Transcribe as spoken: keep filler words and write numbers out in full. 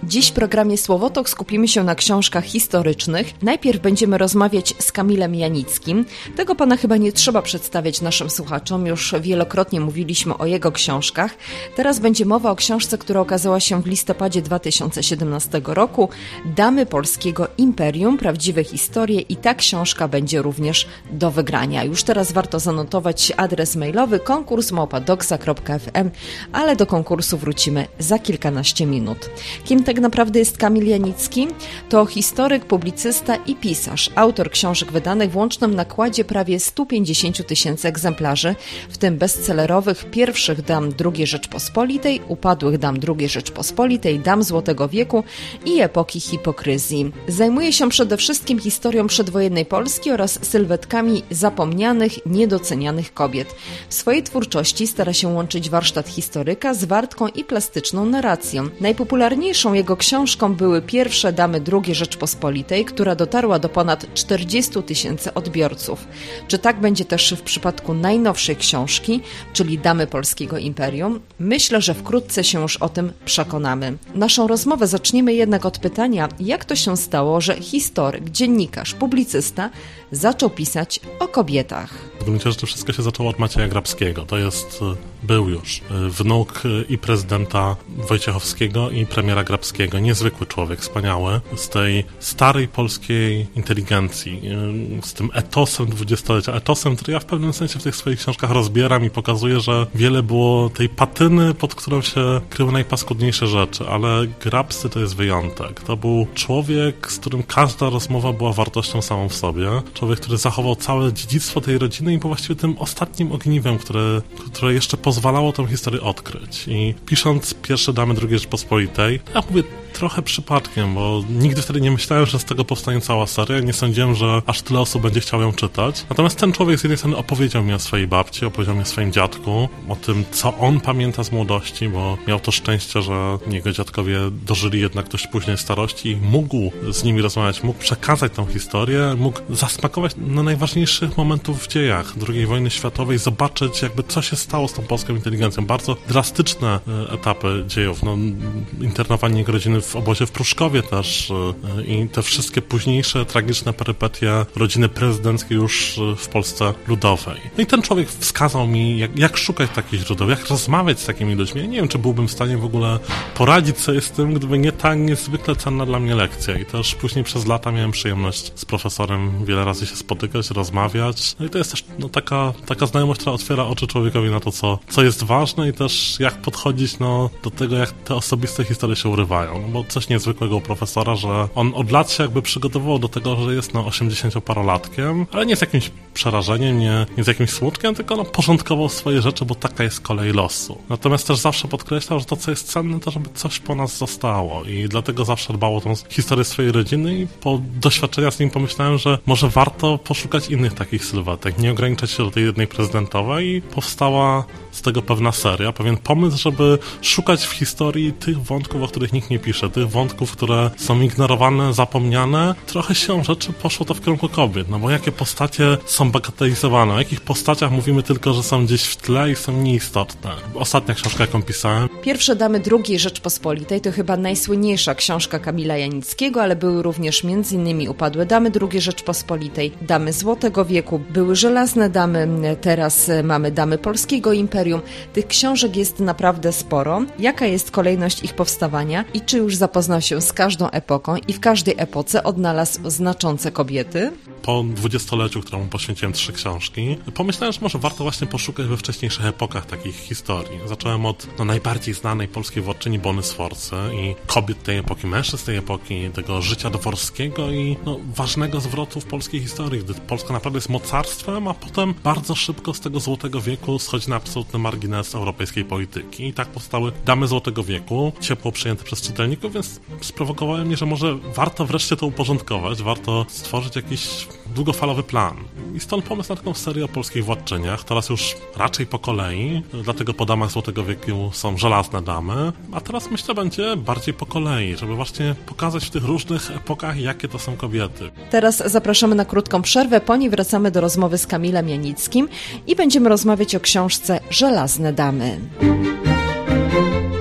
Dziś w programie Słowotok skupimy się na książkach historycznych. Najpierw będziemy rozmawiać z Kamilem Janickim. Tego pana chyba nie trzeba przedstawiać naszym słuchaczom, już wielokrotnie mówiliśmy o jego książkach. Teraz będzie mowa o książce, która okazała się w listopadzie dwa tysiące siedemnastego roku. Damy Polskiego Imperium, prawdziwe historie, i ta książka będzie również do wygrania. Już teraz warto zanotować adres mailowy konkurs małpa doksa kropka ef em, ale do konkursu wrócimy za kilkanaście minut. Kim tak naprawdę jest Kamil Janicki? To historyk, publicysta i pisarz, autor książek wydanych w łącznym nakładzie prawie sto pięćdziesiąt tysięcy egzemplarzy, w tym bestsellerowych Pierwszych Dam drugiej Rzeczpospolitej, Upadłych Dam drugiej Rzeczpospolitej, Dam Złotego Wieku i Epoki Hipokryzji. Zajmuje się przede wszystkim historią przedwojennej Polski oraz sylwetkami zapomnianych, niedocenianych kobiet. W swojej twórczości stara się łączyć warsztat historyka z wartką i plastyczną narracją. Najpopularniejszą jego książką były Pierwsze Damy drugiej Rzeczpospolitej, która dotarła do ponad czterdziestu tysięcy odbiorców. Czy tak będzie też w przypadku najnowszej książki, czyli Damy Polskiego Imperium? Myślę, że wkrótce się już o tym przekonamy. Naszą rozmowę zaczniemy jednak od pytania, jak to się stało, że historyk, dziennikarz, publicysta zaczął pisać o kobietach. W gruncie rzeczy wszystko się zaczęło od Macieja Grabskiego. To jest, był już wnuk i prezydenta Wojciechowskiego i premiera Grabskiego. Niezwykły człowiek, wspaniały, z tej starej polskiej inteligencji, z tym etosem dwudziestolecia. Etosem, który ja w pewnym sensie w tych swoich książkach rozbieram i pokazuję, że wiele było tej patyny, pod którą się kryły najpaskudniejsze rzeczy, ale Grabscy to jest wyjątek. To był człowiek, z którym każda rozmowa była wartością samą w sobie. Człowiek, który zachował całe dziedzictwo tej rodziny i był właściwie tym ostatnim ogniwem, które, które jeszcze pozwalało tę historię odkryć. I pisząc Pierwsze Damy drugiej Rzeczpospolitej, ja mówię trochę przypadkiem, bo nigdy wtedy nie myślałem, że z tego powstanie cała seria. Nie sądziłem, że aż tyle osób będzie chciało ją czytać. Natomiast ten człowiek z jednej strony opowiedział mi o swojej babci, opowiedział mi o swoim dziadku, o tym, co on pamięta z młodości, bo miał to szczęście, że jego dziadkowie dożyli jednak dość późnej starości i mógł z nimi rozmawiać, mógł przekazać tą historię, mógł zasmakować na najważniejszych momentów w dziejach drugiej wojny światowej, zobaczyć jakby co się stało z tą polską inteligencją. Bardzo drastyczne etapy dziejów. No, internowanie jego rodziny w obozie w Pruszkowie też i te wszystkie późniejsze tragiczne perypetie rodziny prezydenckiej już w Polsce Ludowej. No i ten człowiek wskazał mi, jak, jak szukać takich źródeł, jak rozmawiać z takimi ludźmi. Ja nie wiem, czy byłbym w stanie w ogóle poradzić sobie z tym, gdyby nie ta niezwykle cenna dla mnie lekcja. I też później przez lata miałem przyjemność z profesorem wiele razy się spotykać, rozmawiać. No i to jest też no, taka, taka znajomość, która otwiera oczy człowiekowi na to, co, co jest ważne i też jak podchodzić no, do tego, jak te osobiste historie się urywają. No, bo coś niezwykłego u profesora, że on od lat się jakby przygotowywał do tego, że jest no osiemdziesięcioparolatkiem, ale nie z jakimś przerażeniem, nie, nie z jakimś smutkiem, tylko no, porządkował swoje rzeczy, bo taka jest kolej losu. Natomiast też zawsze podkreślał, że to, co jest cenne, to żeby coś po nas zostało i dlatego zawsze dbał o tą historię swojej rodziny i po doświadczeniach z nim pomyślałem, że może warto poszukać innych takich sylwetek, nie ograniczać się do tej jednej prezydentowej i powstała z tego pewna seria, pewien pomysł, żeby szukać w historii tych wątków, o których nikt nie pisze, tych wątków, które są ignorowane, zapomniane. Trochę siłą rzeczy poszło to w kierunku kobiet, no bo jakie postacie są bagatelizowane, o jakich postaciach mówimy tylko, że są gdzieś w tle i są nieistotne. Ostatnia książka, jaką pisałem. Pierwsze Damy drugiej Rzeczpospolitej to chyba najsłynniejsza książka Kamila Janickiego, ale były również między innymi Upadłe Damy drugiej Rzeczpospolitej, Damy Złotego Wieku, były Żelazne Damy, teraz mamy Damy Polskiego Imperium. Tych książek jest naprawdę sporo. Jaka jest kolejność ich powstawania i czy już zapoznał się z każdą epoką i w każdej epoce odnalazł znaczące kobiety? Po dwudziestoleciu, któremu poświęciłem trzy książki, pomyślałem, że może warto właśnie poszukać we wcześniejszych epokach takich historii. Zacząłem od no, najbardziej znanej polskiej władczyni Bony Sforcy i kobiet tej epoki, mężczyzn tej epoki, tego życia dworskiego i no, ważnego zwrotu w polskiej historii, gdy Polska naprawdę jest mocarstwem, a potem bardzo szybko z tego Złotego Wieku schodzi na absolutny margines europejskiej polityki. I tak powstały Damy Złotego Wieku, ciepło przyjęte przez czytelników, więc sprowokowało mnie, że może warto wreszcie to uporządkować, warto stworzyć jakiś długofalowy plan. I stąd pomysł na taką serię o polskich władczyniach, teraz już raczej po kolei, dlatego po Damach Złotego Wieku są Żelazne Damy, a teraz myślę będzie bardziej po kolei, żeby właśnie pokazać w tych różnych epokach, jakie to są kobiety. Teraz zapraszamy na krótką przerwę, po niej wracamy do rozmowy z Kamilem Janickim i będziemy rozmawiać o książce Żelazne Damy.